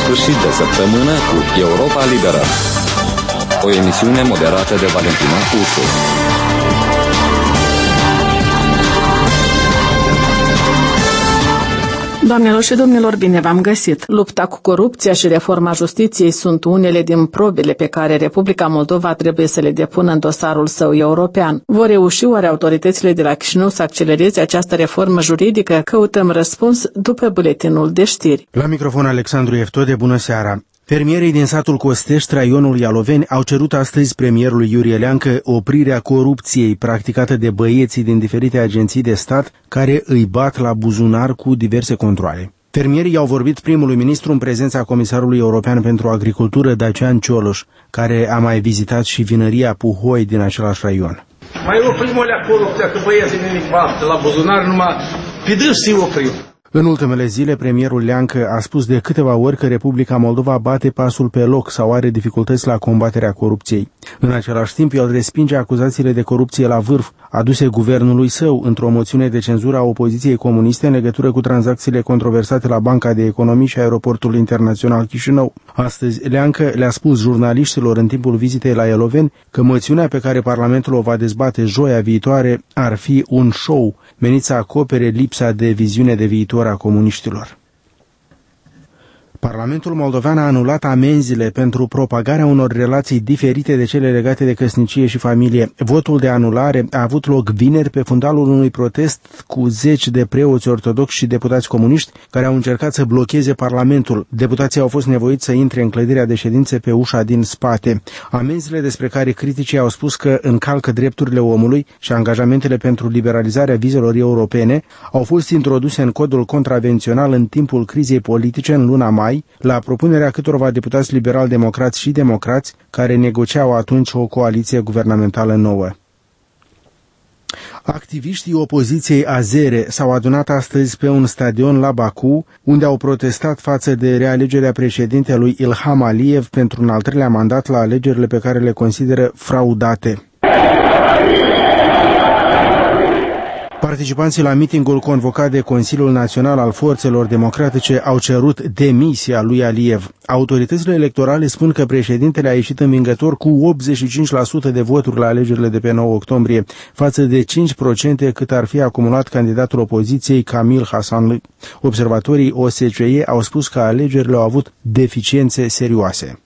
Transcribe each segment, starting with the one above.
sfârșit de săptămână cu Europa Liberă, o emisiune moderată de Valentina Ursu. Doamnelor și domnilor, bine v-am găsit! Lupta cu corupția și reforma justiției sunt unele din probele pe care Republica Moldova trebuie să le depună în dosarul său european. Vor reuși oare autoritățile de la Chișinău să accelereze această reformă juridică? Căutăm răspuns după buletinul de știri. La microfon Alexandru Eftode, bună seara! Fermierii din satul Costești, raionul Ialoveni, au cerut astăzi premierului Iurie Leancă oprirea corupției practicată de băieții din diferite agenții de stat care îi bat la buzunar cu diverse controale. Fermierii i-au vorbit primului ministru în prezența Comisarului European pentru Agricultură, Dacian Cioloș, care a mai vizitat și vinăria Puhoi din același raion. Mai oprim alea corupția, că băieții nimic bat la buzunar, numai pidâși să-i oprim. În ultimele zile, premierul Leancă a spus de câteva ori că Republica Moldova bate pasul pe loc sau are dificultăți la combaterea corupției. În același timp, el respinge acuzațiile de corupție la vârf aduse guvernului său într-o moțiune de cenzură a opoziției comuniste în legătură cu tranzacțiile controversate la Banca de Economii și Aeroportul Internațional Chișinău. Astăzi, Leancă le-a spus jurnaliștilor în timpul vizitei la Ialoveni că moțiunea pe care Parlamentul o va dezbate joia viitoare ar fi un show menit să acopere lipsa de viziune de viitor a comuniștilor. Parlamentul moldovean a anulat amenziile pentru propagarea unor relații diferite de cele legate de căsnicie și familie. Votul de anulare a avut loc vineri pe fundalul unui protest cu zeci de preoți ortodoxi și deputați comuniști care au încercat să blocheze Parlamentul. Deputații au fost nevoiți să intre în clădirea de ședințe pe ușa din spate. Amenziile despre care criticii au spus că încalcă drepturile omului și angajamentele pentru liberalizarea vizelor europene au fost introduse în codul contravențional în timpul crizei politice în luna mai, la propunerea câtorva deputați liberal-democrați și democrați care negociau atunci o coaliție guvernamentală nouă. Activiștii opoziției azere s-au adunat astăzi pe un stadion la Baku, unde au protestat față de realegerea președintelui Ilham Aliyev pentru un al treilea mandat la alegerile pe care le consideră fraudate. Participanții la mitingul convocat de Consiliul Național al Forțelor Democratice au cerut demisia lui Aliyev. Autoritățile electorale spun că președintele a ieșit învingător cu 85% de voturi la alegerile de pe 9 octombrie, față de 5% cât ar fi acumulat candidatul opoziției Kamil Hasanlı. Observatorii OSCE au spus că alegerile au avut deficiențe serioase.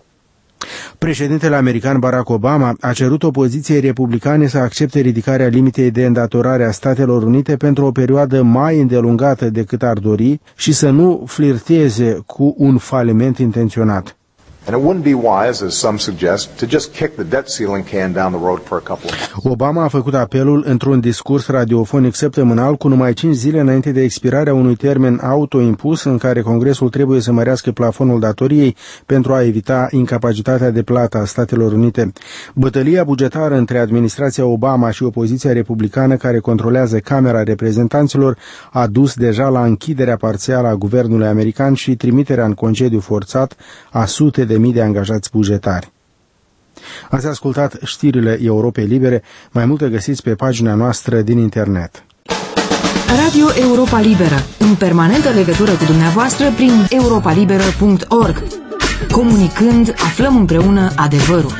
Președintele american Barack Obama a cerut opoziției republicane să accepte ridicarea limitei de îndatorare a Statelor Unite pentru o perioadă mai îndelungată decât ar dori și să nu flirteze cu un faliment intenționat. And it wouldn't be wise, as some suggest, to just kick the debt ceiling can down the road for a couple of months. Obama a făcut apelul într-un discurs radiofonic săptămânal cu numai 5 zile înainte de expirarea unui termen autoimpus în care Congresul trebuie să mărească plafonul datoriei pentru a evita incapacitatea de plată a Statelor Unite. Bătălia bugetară între administrația Obama și opoziția republicană care controlează Camera Reprezentanților a dus deja la închiderea parțială a guvernului american și trimiterea în concediu forțat a sute de mii de angajați bugetari. Ați ascultat știrile Europei Libere, mai multe găsiți pe pagina noastră din internet. Radio Europa Liberă, în permanentă legătură cu dumneavoastră prin europalibera.org. Comunicând, aflăm împreună adevărul.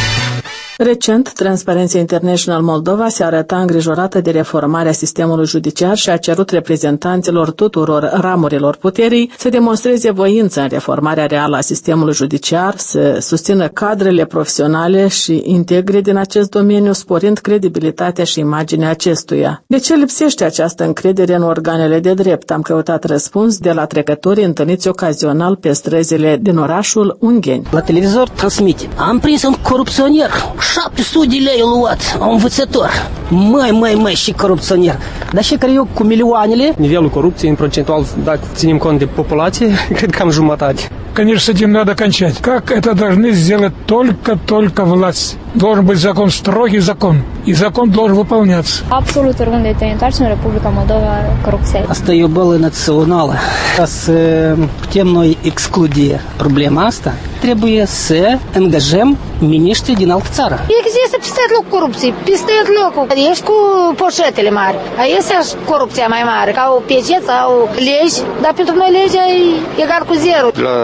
Recent, Transparency International Moldova se arăta îngrijorată de reformarea sistemului judiciar și a cerut reprezentanților tuturor ramurilor puterii să demonstreze voință în reformarea reală a sistemului judiciar, să susțină cadrele profesionale și integre din acest domeniu, sporind credibilitatea și imaginea acestuia. De ce lipsește această încredere în organele de drept? Am căutat răspuns de la trecătorii întâlniți ocazional pe străzile din orașul Ungheni. La televizor transmite. Am prins un corupționer. 700 de lei luat, un învățător. Măi, și corupționer. Dar și care eu cu milioanele... Nivelul corupției, în procentual, dacă ținem cont de populație, cred că am jumătate. Конечно, с этим надо кончать. Как это должны сделать только власть? Должен быть закон, строгий закон. И закон должен выполняться. Absolut oriunde te întoarci în Republica Moldova, corupția. Asta e o boală națională. Ca să putem noi exclude problema asta, trebuie să angajăm miniștri din altă țară. Există peste loc corupție, peste locul. Ești cu poșetele mari. Este corupția mai mare, ca o piecet sau legi, dar pentru noi legea e egal cu zero. La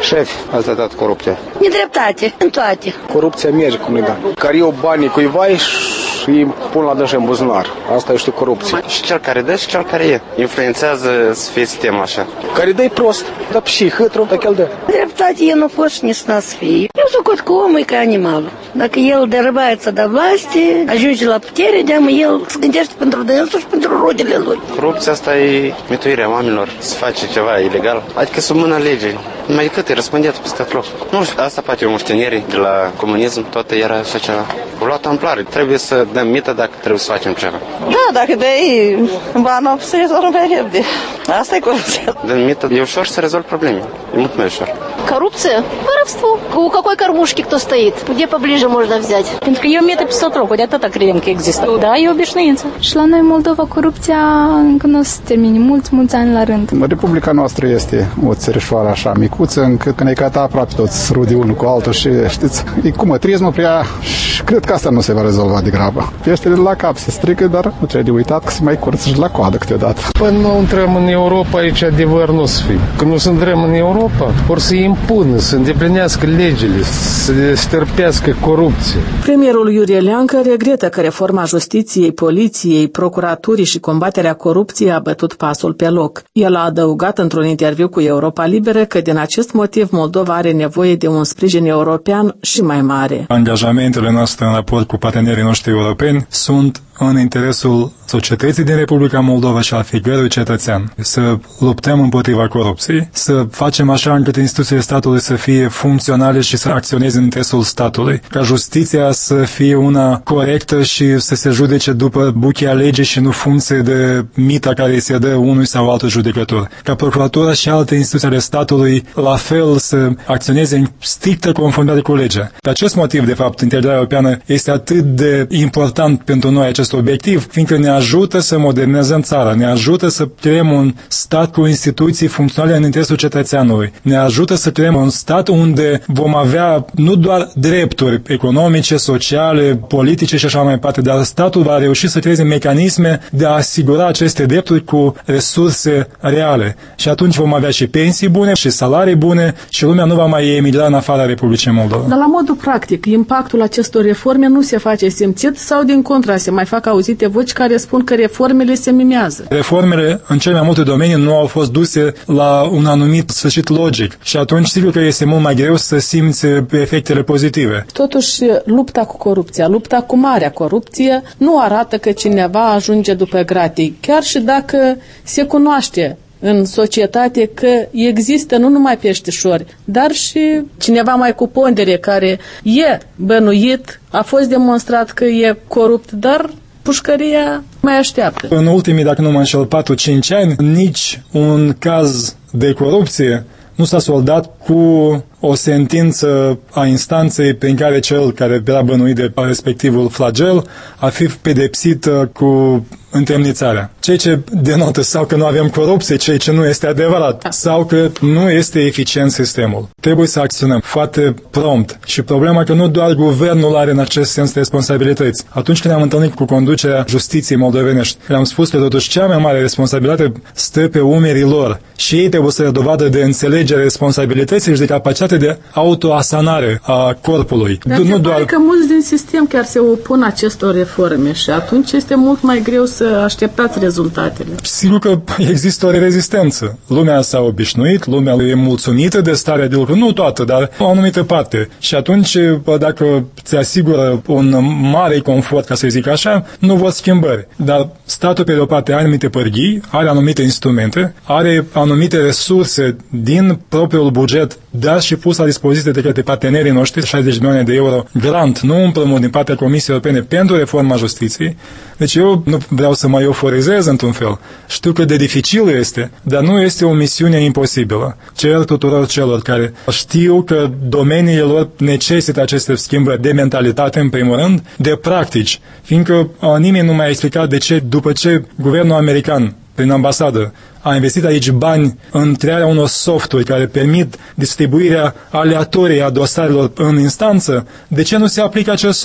Șefi, asta a dat corupția. Nedreptate, în toate. Corupția merge cum le da. Care iau banii cuiva și îi pun la dânsă în buzunar. Asta este corupție. Și cel care dă și cel care e. Influențează să fie sistemul așa. Care dă-i prost, dar și hâtru, dacă el dă. Dreptate el nu fost nici să fie. Eu socot că omul e ca animalul. Dacă el derăbață de vlasti, ajunge la putere, de-amă el se gândește pentru dânsul și pentru rodele lui. Corupția asta e mituirea oamenilor, să face ceva ilegal. Adică sub mâna legii. Mai decât e răspândit peste tot loc. Nu știu, asta face moștenirii de la comunism, tot era așa ceva. O luat amploare. Trebuie să dăm mită dacă trebuie să facem ceva. Da, dacă dai bani, se rezolvă mai repede. Asta e corupția. Dăm mită, e ușor să rezolvi probleme. E mult mai уșor. Коррупция? Воровство. У какой кормушки кто стоит? Где поближе можно взять? Pentru că eu mi-e 500 rocuri, de atâta credem că există. Da, e obișnuință. Și la noi, Moldova, corupția încă nu se termine mulți ani la rând. Republica noastră este o țărișoară așa micuță, încât când e cata aproape toți rudi unul cu altul și știți, e cu mătrismul prea și cred că asta nu se va rezolva de grabă. Peștele de la cap se strică, dar nu trebuie de uitat că se mai curăță și la coadă câteodată. Până nu intrăm în Europa, aici adevăr nu să fie. Când nu intrăm în Europa, vor să impună, să îndeplinească legile, să stârpească corupție. Premierul Iurie Leancă regretă că reforma justiției, poliției, procuraturii și combaterea corupției a bătut pasul pe loc. El a adăugat într-un interviu cu Europa Liberă că din acest motiv Moldova are nevoie de un sprijin european și mai mare. Angajamentele noastre în raport cu partenerii noștri europeni sunt în interesul societății din Republica Moldova și al fiecărui cetățean. Să luptăm împotriva corupției, să facem așa încât instituțiile statului să fie funcționale și să acționeze în interesul statului, ca justiția să fie una corectă și să se judece după buchea legii și nu funcție de mita care îi se dă unui sau altul judecător. Ca procuratura și alte instituții ale statului la fel să acționeze în strictă conformitate cu legea. Pe acest motiv, de fapt, integrarea europeană este atât de important pentru noi acest obiectiv, fiindcă ne ajută să modernizăm țara, ne ajută să creăm un stat cu instituții funcționale în interesul cetățeanului, ne ajută să creăm un stat unde vom avea nu doar drepturi economice, sociale, politice și așa mai departe, dar statul va reuși să creeze mecanisme de a asigura aceste drepturi cu resurse reale. Și atunci vom avea și pensii bune, și salarii bune și lumea nu va mai emigra în afara Republicii Moldova. Dar la modul practic, impactul acestor reforme nu se face simțit sau din contra se mai fac auzite voci care spun că reformele se mimează? Reformele în cele mai multe domenii nu au fost duse la un anumit sfârșit logic și atunci sigur că este mult mai greu să simți efectele pozitive. Totuși, lupta cu corupția, lupta cu marea corupție nu arată că cineva ajunge după gratii, chiar și dacă se cunoaște în societate că există nu numai peștișori, dar și cineva mai cu pondere care e bănuit, a fost demonstrat că e corupt, dar pușcăria mai așteaptă. În ultimii, dacă nu mă înșel, 4-5 ani, nici un caz de corupție nu s-a soldat cu o sentință a instanței prin care cel care era bănuit de respectivul flagel a fi pedepsit cu întemnițarea. Ceea ce denotă sau că nu avem corupție, ceea ce nu este adevărat, sau că nu este eficient sistemul. Trebuie să acționăm foarte prompt și problema că nu doar guvernul are în acest sens responsabilități. Atunci când ne-am întâlnit cu conducerea justiției moldovenești, le-am spus că totuși cea mai mare responsabilitate stă pe umerii lor și ei trebuie să dea dovadă de înțelegere responsabilității și de capacitate de autoasanare a corpului. Dar nu doar că mulți din sistem chiar se opun acestor reforme și atunci este mult mai greu să așteptați rezultatele. Sigur că există o rezistență. Lumea s-a obișnuit, lumea e mulțumită de starea de lucru, nu toată, dar o anumită parte. Și atunci, dacă ți asigură un mare confort, ca să zic așa, nu vor schimbări. Dar statul, pe de o parte, are anumite pârghii, are anumite instrumente, are anumite resurse din propriul buget, dar și pus la dispoziție de către partenerii noștri, 60 de milioane de euro grant, nu împrumut din partea Comisiei Europene pentru reforma justiției. Deci eu nu vreau să mă euforizez într-un fel. Știu cât de dificil este, dar nu este o misiune imposibilă. Cer tuturor celor care știu că domeniile lor necesită aceste schimbări de mentalitate, în primul rând, de practici, fiindcă nimeni nu mi-a explicat de ce, după ce guvernul american, prin ambasadă, a investit aici bani în crearea unor softuri care permit distribuirea aleatorie a dosarelor în instanță, de ce nu se aplică acest soft?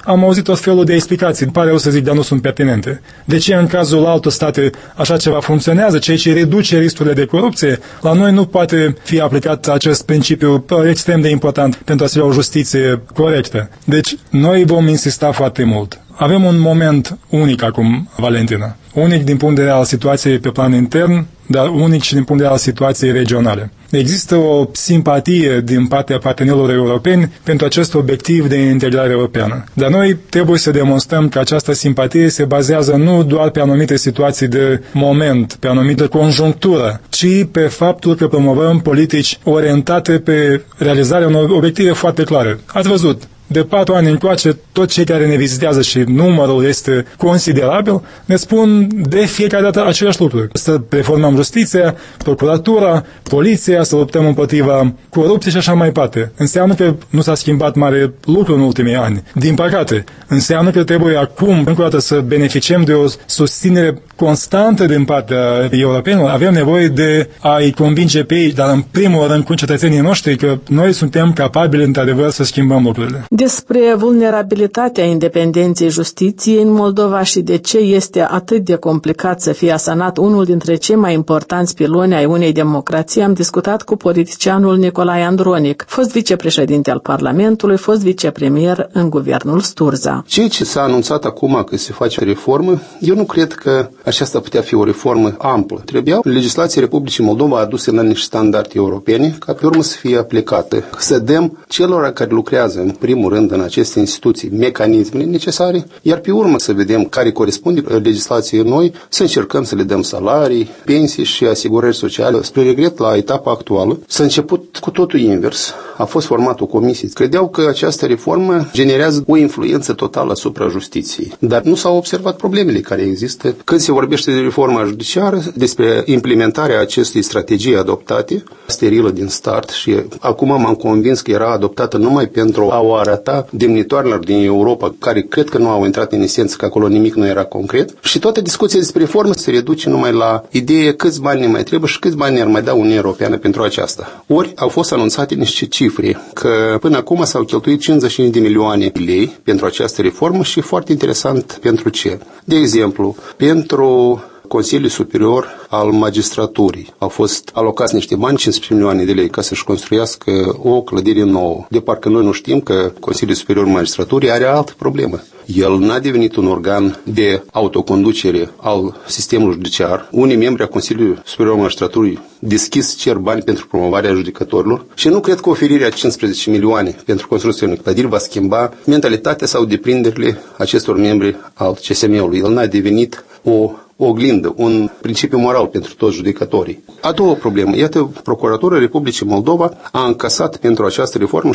am auzit tot felul de explicații. Pare rău să zic, dar nu sunt pertinente. De ce în cazul altor state așa ceva funcționează, ceea ce reduce riscurile de corupție, la noi nu poate fi aplicat acest principiu extrem de important pentru a se avea o justiție corectă. Deci, noi vom insista foarte mult. Avem un moment unic acum, Valentina. Unic din punct de vedere al situației pe plan intern, dar unic și din punct de vedere al situației regionale. Există o simpatie din partea partenerilor europeni pentru acest obiectiv de integrare europeană. Dar noi trebuie să demonstrăm că această simpatie se bazează nu doar pe anumite situații de moment, pe anumită conjunctură, ci pe faptul că promovăm politici orientate pe realizarea unor obiective foarte clare. Ați văzut, de 4 ani încoace, toți cei care ne vizitează și numărul este considerabil, ne spun de fiecare dată aceleași lucruri. Să reformăm justiția, procuratura, poliția, să luptăm împotriva corupției și așa mai departe. Înseamnă că nu s-a schimbat mare lucru în ultimii ani. Din păcate, înseamnă că trebuie acum, încă o dată, să beneficiem de o susținere constantă din partea europenilor. Avem nevoie de a-i convinge pe ei, dar în primul rând cu cetățenii noștri, că noi suntem capabili, într-adevăr, să schimbăm lucrurile. Despre vulnerabilitatea independenței justiției în Moldova și de ce este atât de complicat să fie asanat unul dintre cei mai importanți piloni ai unei democrații, am discutat cu politicianul Nicolae Andronic, fost vicepreședinte al Parlamentului, fost vicepremier în guvernul Sturza. Ceea ce s-a anunțat acum că se face o reformă, eu nu cred că aceasta putea fi o reformă amplă. Trebuia legislația Republicii Moldova adusă la niște standarde europene ca pe urmă să fie aplicată. Să dăm celor care lucrează în primul rând în aceste instituții mecanismele necesare, iar pe urmă să vedem care corespunde legislației noi, să încercăm să le dăm salarii, pensii și asigurări sociale. Spre regret, la etapa actuală, s-a început cu totul invers. A fost formată o comisie. Credeau că această reformă generează o influență totală asupra justiției. Dar nu s-au observat problemele care există. Când se vorbește de reforma judiciară, despre implementarea acestei strategii adoptate, sterilă din start, și acum m-am convins că era adoptată numai pentru a o arăta demnitoarelor din Europa, care cred că nu au intrat în esență, că acolo nimic nu era concret. Și toată discuția despre reformă se reduce numai la ideea câți bani ne mai trebuie și câți bani ne-ar mai da Uniunea Europeană pentru aceasta. Ori au fost anunțate niște cifre, că până acum s-au cheltuit 55 de milioane de lei pentru această reformă și foarte interesant pentru ce. De exemplu, pentru Consiliul Superior al Magistraturii au fost alocați niște bani, 15 milioane de lei, ca să-și construiască o clădire nouă. De parcă noi nu știm că Consiliul Superior al Magistraturii are altă problemă. El n-a devenit un organ de autoconducere al sistemului judiciar. Unii membri a Consiliului Superior al Magistraturii deschis cer bani pentru promovarea judecătorilor și nu cred că oferirea 15 milioane pentru construcția unei clădiri va schimba mentalitatea sau deprinderile acestor membri al CSM-ului. El n-a devenit o oglindă, un principiu moral pentru toți judecătorii. A doua problemă. Iată, Procuratura Republicii Moldova a încasat pentru această reformă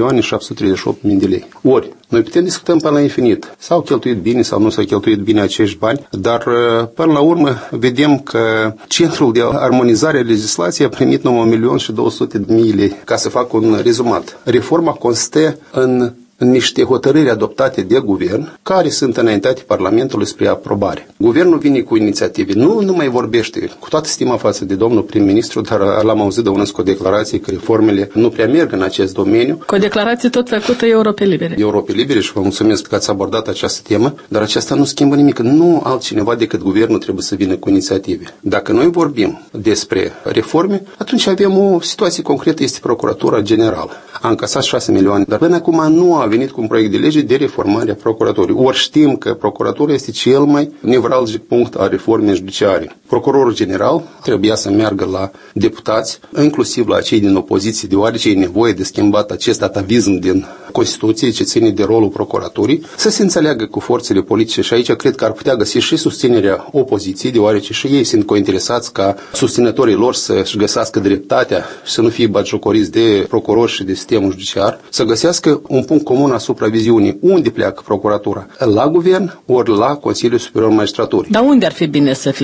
6.738.000 de lei. Ori, noi putem discutăm până la infinit. S-au cheltuit bine sau nu s-au cheltuit bine acești bani, dar până la urmă vedem că Centrul de Armonizare a Legislației a primit 1.200.000 lei. Ca să fac un rezumat. Reforma constă în niște hotărâri adoptate de guvern care sunt înaintate Parlamentului spre aprobare. Guvernul vine cu inițiative. Nu mai vorbește, cu toată stima față de domnul prim-ministru, dar l-am auzit dăunând cu o declarație că reformele nu prea merg în acest domeniu. Cu o declarație tot făcută Europe Libere. Europe Libere, și vă mulțumesc că ați abordat această temă, dar aceasta nu schimbă nimic. Nu altcineva decât guvernul trebuie să vină cu inițiative. Dacă noi vorbim despre reforme, atunci avem o situație concretă, este Procuratura Generală. A încasat 6 milioane, dar până acum nu a venit cu un proiect de lege de reformare a procuraturii. Ori știm că procuratura este cel mai nevralgic punct al reformei judiciare. Procurorul general trebuia să meargă la deputați, inclusiv la cei din opoziție, deoarece e nevoie de schimbat acest atavism din Constituție ce ține de rolul procuraturii, să se înțeleagă cu forțele politice și aici cred că ar putea găsi și susținerea opoziției, deoarece și ei sunt cointeresați ca susținătorii lor să-și găsească dreptatea și să nu fie batjocoriți de procurori și de sistemul judiciar, să găsească un punct comun asupra viziunii. Unde pleacă procuratura? La guvern ori la Consiliul Superior al Magistraturii? Dar unde ar fi bine să fie?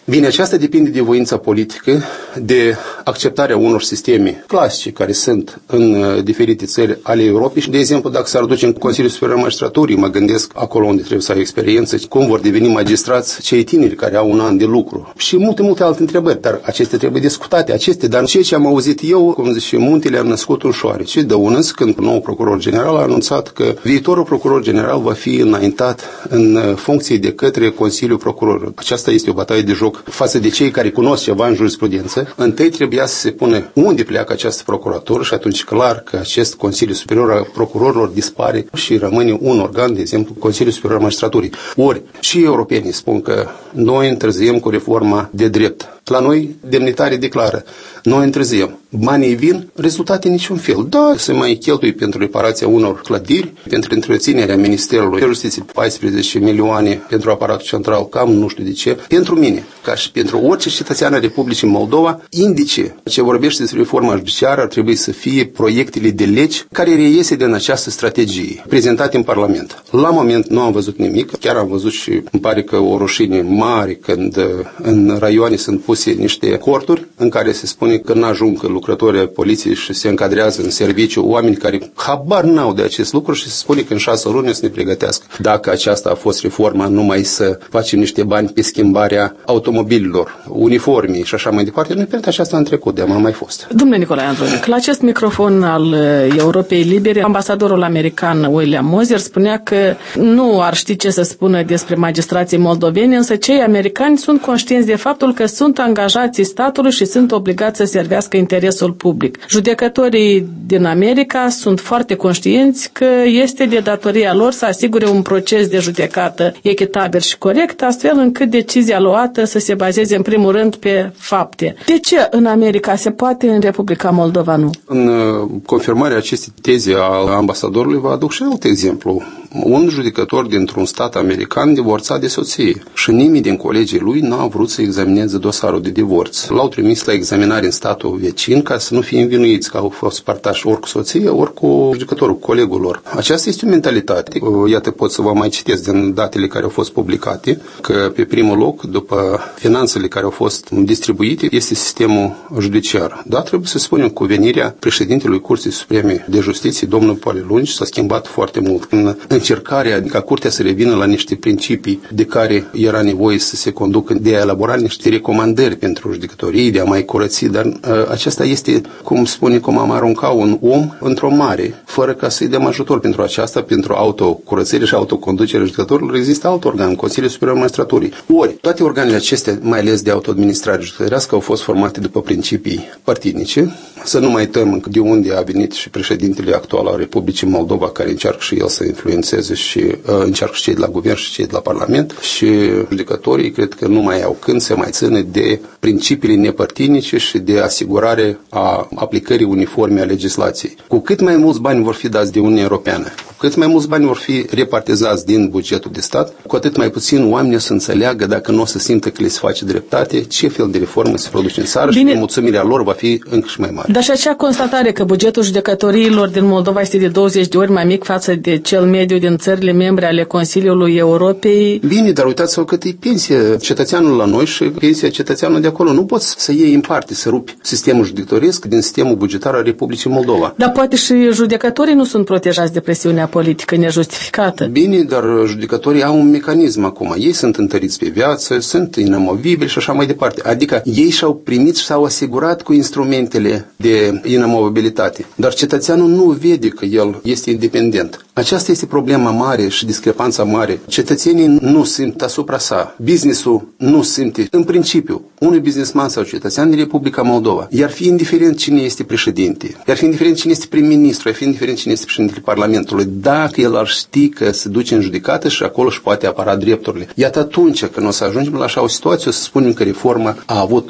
Bine, aceasta depinde de voința politică, de acceptarea unor sisteme clasice care sunt în diferite țări ale Europei și, de exemplu, dacă s-ar duce în Consiliul Superior al Magistraturii, mă gândesc acolo unde trebuie să ai experiență, cum vor deveni magistrați cei tineri care au un an de lucru și multe alte întrebări, dar acestea trebuie discutate, dar ceea ce am auzit eu, cum zice, muntele a născut un șoarece, dăunăs când nou procuror general a anunțat că viitorul procuror general va fi înaintat în funcție de către Consiliul Procurorilor. Aceasta este o bătaie de joc față de cei care cunosc ceva în jurisprudență. Întâi trebuia să se pune unde pleacă această procuratură și atunci clar că acest Consiliu Superior al Procurorilor dispare și rămâne un organ, de exemplu, Consiliul Superior al Magistraturii. Ori și europenii spun că noi întârziem cu reforma de drept. La noi, demnitarii declară, noi întârziem. Banii vin, rezultate niciun fel. Da, se mai cheltui pentru reparația unor clădiri, pentru întreținerea Ministerului de Justiție, 14 milioane pentru aparatul central, cam nu știu de ce. Pentru mine, ca și pentru orice cetățean al Republicii Moldova, indice ce vorbește despre reforma judiciară ar trebui să fie proiectele de legi care reiese din această strategie, prezentate în Parlament. La moment nu am văzut nimic, chiar am văzut și îmi pare că o rușine mare când în raioane sunt puse niște corturi în care se spune că n-ajung lucrătorii poliției și se încadrează în serviciu oameni care habar n-au de acest lucru și se spune că în 6 luni să ne pregătească. Dacă aceasta a fost reforma, numai să facem niște bani pe schimbarea automobililor, uniformii și așa mai departe, noi pentru aceasta în trecut de am mai fost. Domnule Nicolae Andronic, la acest microfon al Europei Libere, ambasadorul american William Moser spunea că nu ar ști ce să spună despre magistrații moldoveni, însă cei americani sunt conștienți de faptul că sunt angajații statului și sunt obligați să servească interesul public. Judecătorii din America sunt foarte conștienți că este de datoria lor să asigure un proces de judecată echitabil și corect, astfel încât decizia luată să se bazeze în primul rând pe fapte. De ce în America se poate, în Republica Moldova nu? În confirmarea acestei teze a ambasadorului vă aduc și alt exemplu. Un judecător dintr-un stat american divorțat de soție și nimeni din colegii lui n-a vrut să examineze dosarul de divorț. L-au trimis la examinare în statul vecin ca să nu fie învinuiți că au fost partași ori cu soția, ori cu judecătorul, colegul lor. Aceasta este o mentalitate. Iată, pot să vă mai citesc din datele care au fost publicate, că pe primul loc, după finanțele care au fost distribuite, este sistemul judiciar. Da, trebuie să spunem, cu venirea președintelui Curții Supreme de Justiție, domnul Palelungi, s-a schimbat foarte mult. În încercarea ca Curtea să revină la niște principii de care era nevoie să se conducă, de a elabora niște recomandări pentru judecătorii, de a mai curăți, dar aceasta este, cum spune, cum am arunca un om într-o mare, fără ca să-i dăm ajutor pentru aceasta, pentru autocurățire și autoconducerea judecătorilor, există alt organ, Consiliul Superior al Magistraturii. Ori, toate organele acestea, mai ales de autoadministrare judecătorească, au fost formate după principii partidnice. Să nu mai uităm de unde a venit și președintele actual al Republicii Moldova, care încearcă și el să influențeze și încearcă și cei de la guvern și cei de la Parlament, și judecătorii cred că nu mai au când să mai țină de principiile nepartinice și de asigurare a aplicării uniforme a legislației. Cu cât mai mulți bani vor fi dați de Uniunea Europeană, cu cât mai mulți bani vor fi repartizați din bugetul de stat, cu atât mai puțin oamenii o să înțeleagă, dacă nu o să simtă că le se face dreptate, ce fel de reformă se produce în țară. Bine. Și mulțumirea lor va fi încă și mai mare. Dar și acea constatare că bugetul judecătoriilor din Moldova este de 20 de ori mai mic față de cel mediu din țările membre ale Consiliului Europei. Bine, dar uitați-vă cât e pensia cetățeanul la noi și pensia cetățeanului de acolo. Nu poți să iei în parte, să rupi sistemul judecătoresc din sistemul bugetar al Republicii Moldova. Dar poate și judecătorii nu sunt protejați de presiunea politică nejustificată. Bine, dar judecătorii au un mecanism acum. Ei sunt întăriți pe viață, sunt inamovibili și așa mai departe. Adică ei și-au primit și s-au asigurat cu instrumentele de inamovibilitate. Dar cetățeanul nu vede că el este independent. Aceasta este problema mare și discrepanța mare. Cetățenii nu simt asupra sa. Business-ul nu simte. În principiu, unui businessman sau cetățean din Republica Moldova, iar fi indiferent cine este președinte, iar fi indiferent cine este prim-ministru, iar fi indiferent cine este președintele Parlamentului, dacă el ar ști că se duce în judecată și acolo își poate apăra drepturile. Iată atunci când o să ajungem la așa o situație, o să spunem că reforma a avut loc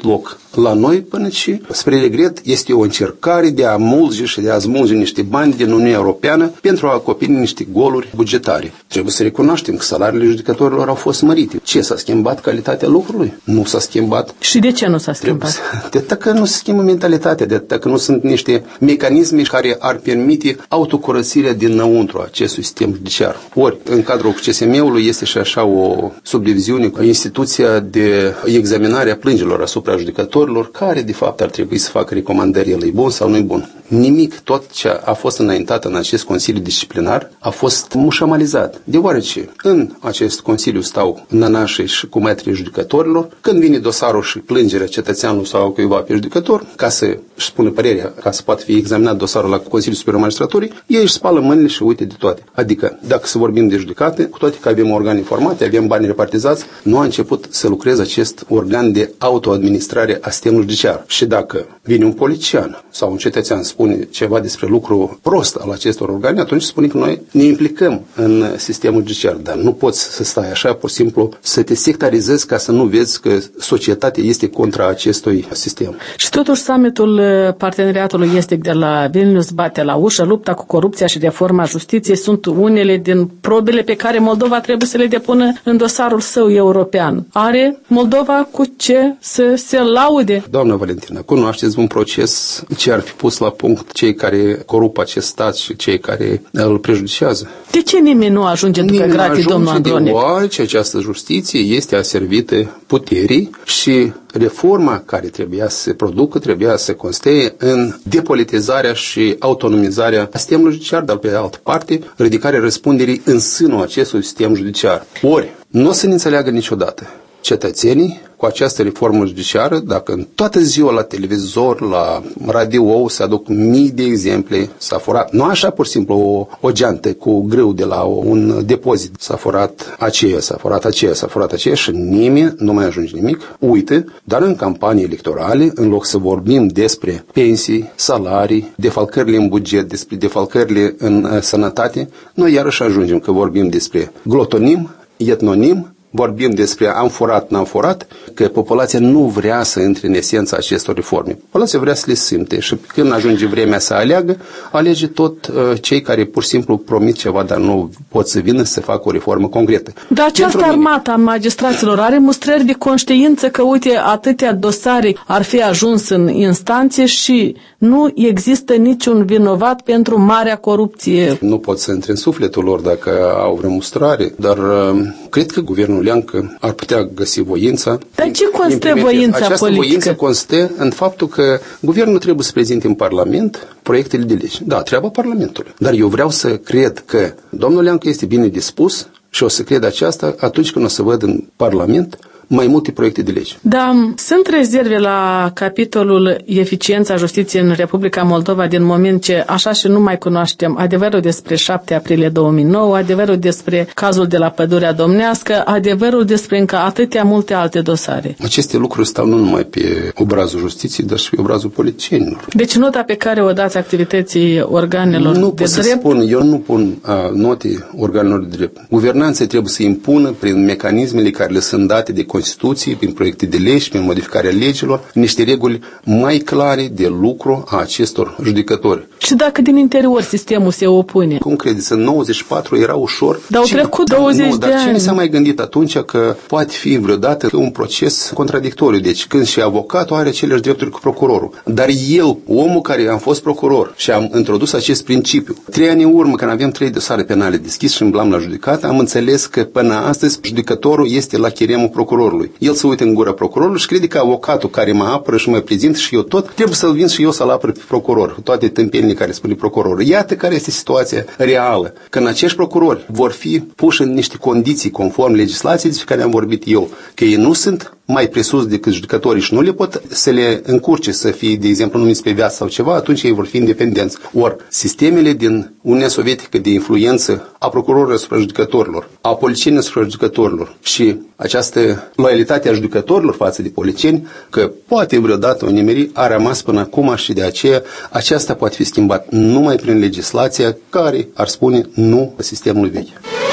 la noi până și, spre regret, este o încercare de a mulge și de a smulge niște bani din Uniunea Europeană pentru a acoperi niște goluri bugetare. Trebuie să recunoaștem că salariile judecătorilor au fost mărite. Ce s-a schimbat calitatea lucrului? Nu s-a schimbat. Și de ce nu s-a schimbat? De atât că nu se schimbă mentalitatea, de atât că nu sunt niște mecanisme care ar permite autocurățirea dinăuntru acestui sistem judiciar. Ori, în cadrul CSM-ului este și așa o subdiviziune, instituția de examinare a plângerilor asupra judecătorilor, care de fapt ar trebui să facă recomandări, el e bun sau nu e bun. Nimic, tot ce a fost înaintat în acest Consiliu Disciplinar a fost mușamalizat, deoarece în acest Consiliu stau nănașii și cumetrii judecătorilor. Când vine dosarul și plângerea cetățeanului sau cuiva pe judecător, ca să își spună părerea, ca să poată fi examinat dosarul la Consiliul Superior Magistraturii, ei își spală mâinile și uite de toate. Adică, dacă să vorbim de judecate, cu toate că avem organe formate, avem bani repartizați, nu a început să lucreze acest organ de autoadministrare a sistemului judiciar. Și dacă vine un polițian sau un cetățean spune ceva despre lucru prost al acestor organe, atunci spune că noi ne implicăm în sistemul judiciar. Dar nu poți să stai așa, pur și simplu, să te sectarizezi ca să nu vezi că societatea este contra acestui sistem. Și totuși summitul parteneriatului estic de la Vilnius bate la ușă. Lupta cu corupția și reforma justiției sunt unele din probele pe care Moldova trebuie să le depună în dosarul său european. Are Moldova cu ce să se laude? Doamna Valentina, cunoașteți un proces ce ar fi pus la punct cei care corup acest stat și cei care îl prejudicează? De ce nimeni nu ajunge după gratii, domnul Andronic? Deoarece această justiție este aservită puterii și reforma care trebuia să se producă trebuia să consteie în depolitizarea și autonomizarea sistemului judiciar, dar pe altă parte ridicarea răspunderii în sânul acestui sistem judiciar. Ori, nu o să ne înțeleagă niciodată cetățenii cu această reformă judiciară, dacă în toată ziua la televizor, la radio se aduc mii de exemple, s-a furat, nu așa pur și simplu o geantă cu grâu de la un depozit, s-a furat aceea, s-a furat aceea, s-a furat aceea și nimeni nu mai ajunge nimic. Uite, dar în campanii electorale, în loc să vorbim despre pensii, salarii, defalcările în buget, despre defalcările în sănătate, noi iarăși ajungem că vorbim despre glotonim, etnonim, vorbim despre am furat, n-am furat, că populația nu vrea să intre în esența acestor reforme. Populația vrea să le simte și când ajunge vremea să aleagă, alege tot cei care pur și simplu promit ceva, dar nu pot să vină să facă o reformă concretă. Dar această armată a magistraților are mustrări de conștiință că, uite, atâtea dosare ar fi ajuns în instanțe și nu există niciun vinovat pentru marea corupție. Nu pot să intre în sufletul lor dacă au vreo mustrare, dar cred că guvernul Leancă ar putea găsi voința. Dar ce constă voința această politică? Voință constă în faptul că guvernul trebuie să prezinte în Parlament proiectele de lege. Da, treaba Parlamentului. Dar eu vreau să cred că domnul Leancă este bine dispus și o să cred aceasta atunci când o să văd în Parlament mai multe proiecte de lege. Da, sunt rezerve la capitolul eficiența justiției în Republica Moldova din moment ce așa și nu mai cunoaștem adevărul despre 7 aprilie 2009, adevărul despre cazul de la Pădurea Domnească, adevărul despre încă atâtea multe alte dosare. Aceste lucruri stau nu numai pe obrazul justiției, dar și pe obrazul politicienilor. Deci nota pe care o dați activității organelor nu de drept? Eu nu pun note organelor de drept. Guvernanța trebuie să impună prin mecanismele care le sunt date de Constituție, prin proiecte de legi, prin modificarea legilor, niște reguli mai clare de lucru a acestor judecători. Și dacă din interior sistemul se opune? Cum credeți? În 94 era ușor. Dar au trecut 20 de ani. Dar cine s-a mai gândit atunci că poate fi vreodată un proces contradictoriu? Deci când și avocatul are aceleași drepturi cu procurorul. Dar el, omul care am fost procuror și am introdus acest principiu, 3 ani în urmă, când aveam 3 dosare penale deschis și îmblam la judecată, am înțeles că până astăzi judecătorul este la cheremul procurorului. El se uită în gura procurorului și crede că avocatul care mă apără și mă prezint și eu tot, trebuie să-l vin și eu să-l apăr pe procuror. Toate tâmpenile care spune procurorul. Iată care este situația reală. Când acești procurori vor fi puși în niște condiții conform legislației despre care am vorbit eu, că ei nu sunt mai presus decât judecătorii și nu le pot să le încurce să fie, de exemplu, numiți pe viață sau ceva, atunci ei vor fi independenți. Ori, sistemele din Uniunea Sovietică de influență a procurorilor asupra judecătorilor, a policienilor asupra judecătorilor și această loialitate a judecătorilor față de policieni, că poate vreodată o nimeri, a rămas până acum și de aceea aceasta poate fi schimbat numai prin legislația care ar spune nu sistemului vechi.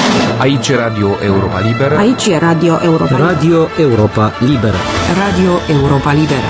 Aici e Radio Europa Liberă. Aici e Radio Europa Liberă. Radio Europa Liberă. Radio Europa Liberă.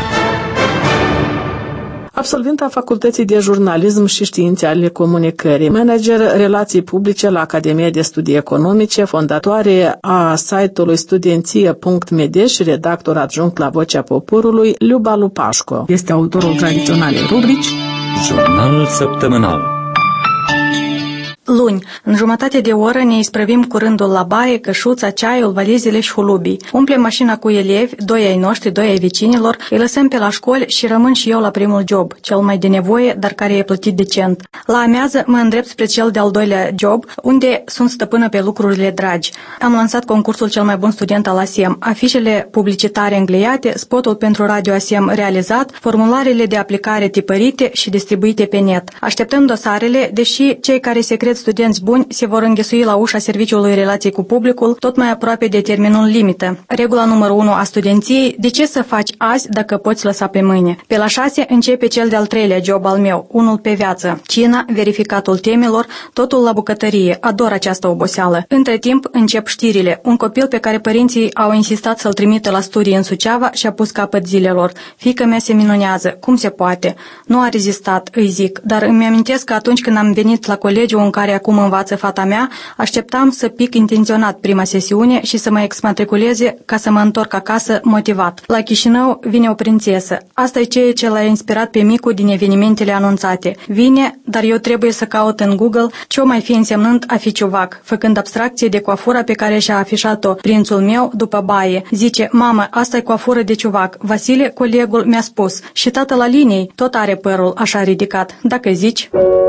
Absolventa Facultății de Jurnalism și Științe ale Comunicării, manager relații publice la Academia de Studii Economice, fondatoare a site-ului studenție.md și redactor adjunct la Vocea Poporului, Liuba Lupașco. Este autorul tradiționalei rubrici Jurnal săptămânal. Luni, în jumătate de oră ne isprăvim cu rândul la baie, cășuța, ceaiul, valizele și hulubii. Umplem mașina cu elevi, 2 ai noștri, 2 ai vecinilor, îi lăsăm pe la școli și rămân și eu la primul job, cel mai de nevoie, dar care e plătit decent. La amiază mă îndrept spre cel de-al doilea job, unde sunt stăpână pe lucrurile dragi. Am lansat concursul cel mai bun student al ASEM, afișele publicitare îngleiate, spotul pentru Radio ASEM realizat, formularele de aplicare tipărite și distribuite pe net. Așteptăm dosarele, deși cei care se cred studenți buni se vor înghesui la ușa Serviciului Relații cu Publicul, tot mai aproape de termenul limită. Regula numărul 1 a studenției: de ce să faci azi dacă poți lăsa pe mâine? Pe la 6 începe cel de-al treilea job al meu, unul pe viață. Cina, verificatul temelor, totul la bucătărie. Ador această oboseală. Între timp încep știrile. Un copil pe care părinții au insistat să-l trimită la studii în Suceava și-a pus capăt zilelor. Fiica mea se minunează. Cum se poate? Nu a rezistat, îi zic, dar îmi amintesc că atunci când am venit la colegiul în care acum învață fata mea, așteptam să pic intenționat prima sesiune și să mă exmatriculeze ca să mă întorc acasă motivat. La Chișinău vine o prințesă. Asta e ceea ce l-a inspirat pe Micu din evenimentele anunțate. Vine, dar eu trebuie să caut în Google ce o mai fi însemnând a fi ciuvac, făcând abstracție de coafura pe care și-a afișat-o prințul meu după baie. Zice: mamă, asta e coafură de ciuvac. Vasile, colegul, mi-a spus. Și tatăl la liniei tot are părul așa ridicat. Dacă zici...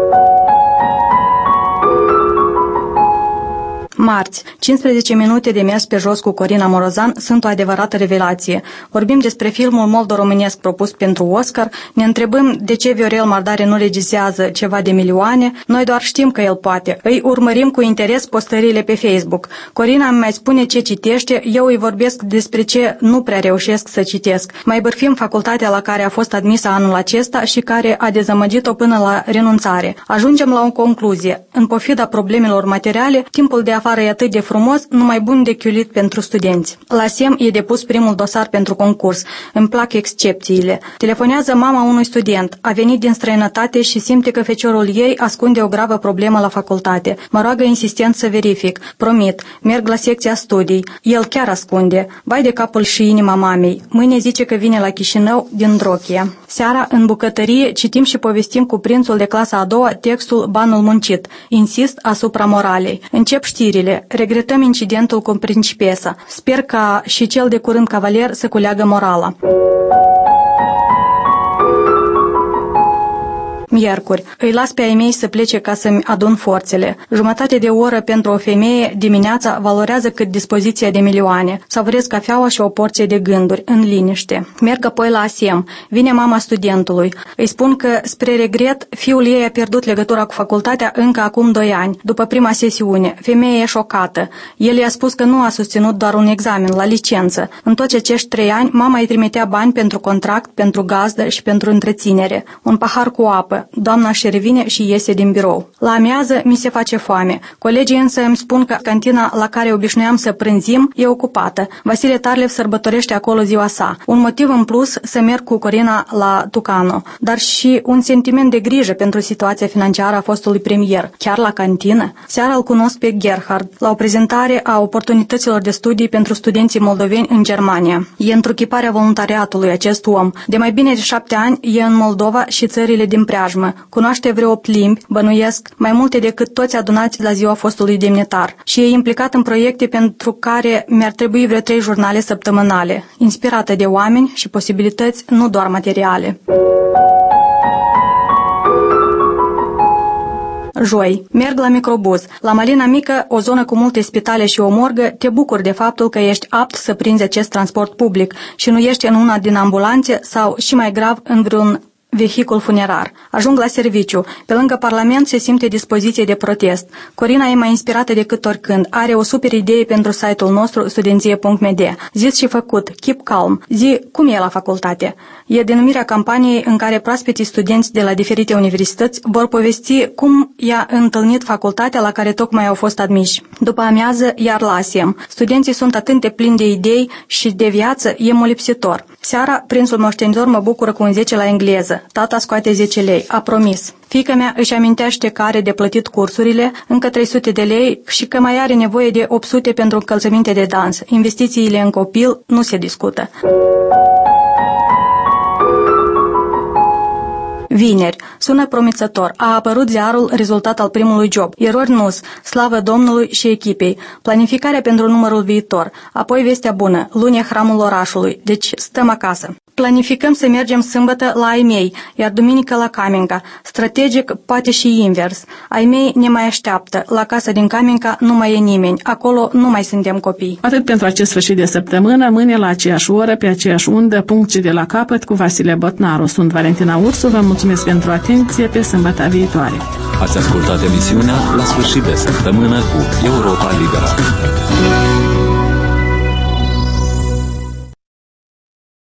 Marți, 15 minute de mers pe jos cu Corina Morozan sunt o adevărată revelație. Vorbim despre filmul moldo-românesc propus pentru Oscar, ne întrebăm de ce Viorel Mardare nu regizează ceva de milioane, noi doar știm că el poate. Îi urmărim cu interes postările pe Facebook. Corina îmi mai spune ce citește, eu îi vorbesc despre ce nu prea reușesc să citesc. Mai bârfim facultatea la care a fost admisă anul acesta și care a dezamăgit-o până la renunțare. Ajungem la o concluzie. În pofida problemelor materiale, timpul de afară e atât de frumos, numai bun de chiulit pentru studenți. La SEM e depus primul dosar pentru concurs. Îmi plac excepțiile. Telefonează mama unui student. A venit din străinătate și simte că feciorul ei ascunde o gravă problemă la facultate. Mă roagă insistent să verific. Promit. Merg la secția studii. El chiar ascunde. Vai de capul și inima mamei. Mâine zice că vine la Chișinău din Drochia. Seara, în bucătărie, citim și povestim cu prințul de clasa a doua textul Banul muncit. Insist asupra moralei. Încep știrile. Regretăm incidentul cu principesa. Sper ca și cel de curând cavalier să culeagă morala. Miercuri. Îi las pe ai mei să plece ca să-mi adun forțele. Jumătate de oră pentru o femeie dimineața valorează cât dispoziția de milioane. Savorez cafeaua și o porție de gânduri, în liniște. Merg apoi la ASEM. Vine mama studentului. Îi spun că, spre regret, fiul ei a pierdut legătura cu facultatea încă acum 2 ani, după prima sesiune. Femeia e șocată. El i-a spus că nu a susținut doar un examen, la licență. În toți acești 3 ani, mama îi trimitea bani pentru contract, pentru gazdă și pentru întreținere. Un pahar cu apă. Doamna și revine și iese din birou. La amiază mi se face foame. Colegii însă îmi spun că cantina la care obișnuiam să prânzim e ocupată. Vasile Tarlev sărbătorește acolo ziua sa. Un motiv în plus să merg cu Corina la Tucano, dar și un sentiment de grijă pentru situația financiară a fostului premier. Chiar la cantină? Seara îl cunosc pe Gerhard la o prezentare a oportunităților de studii pentru studenții moldoveni în Germania. E întruchiparea voluntariatului acest om. De mai bine de 7 ani e în Moldova și țările din preajmă. Cunoaște vreo 8 limbi, bănuiesc, mai multe decât toți adunați la ziua fostului demnitar. Și e implicat în proiecte pentru care mi-ar trebui vreo 3 jurnale săptămânale, inspirată de oameni și posibilități, nu doar materiale. Joi. Merg la microbuz. La Malina Mică, o zonă cu multe spitale și o morgă, te bucuri de faptul că ești apt să prinzi acest transport public și nu ești în una din ambulanțe sau, și mai grav, în vreun vehicul funerar. Ajung la serviciu. Pe lângă Parlament se simte dispoziție de protest. Corina e mai inspirată decât oricând. Are o super idee pentru site-ul nostru studenție.md. Zis și făcut, keep calm. Zi, cum e la facultate? E denumirea campaniei în care proaspeții studenți de la diferite universități vor povesti cum i-a întâlnit facultatea la care tocmai au fost admiși. După amiază, iar la ASEM. Studenții sunt atât de plini de idei și de viață, e molipsitor. Seara, prințul moștenitor mă bucură cu un 10 la engleză. Tata scoate 10 lei, a promis. Fiica mea își amintește că are de plătit cursurile, încă 300 de lei și că mai are nevoie de 800 pentru încălțăminte de dans. Investițiile în copil nu se discută. Vineri. Sună promițător. A apărut ziarul rezultat al primului job. Erori nus. Slavă Domnului și echipei. Planificarea pentru numărul viitor. Apoi vestea bună. Luni hramul orașului. Deci stăm acasă. Planificăm să mergem sâmbătă la ai mei, iar duminică la Caminca. Strategic, poate și invers. Ai mei ne mai așteaptă. La casa din Caminca nu mai e nimeni. Acolo nu mai suntem copii. Atât pentru acest sfârșit de săptămână. Mâine la aceeași oră, pe aceeași undă, punct și de la capăt cu Vasile Botnaru. Sunt Valentina Ursu. Vă mulțumesc pentru atenție. Pe sâmbătă viitoare. Ați ascultat emisiunea La sfârșit de săptămână cu Europa Liberă.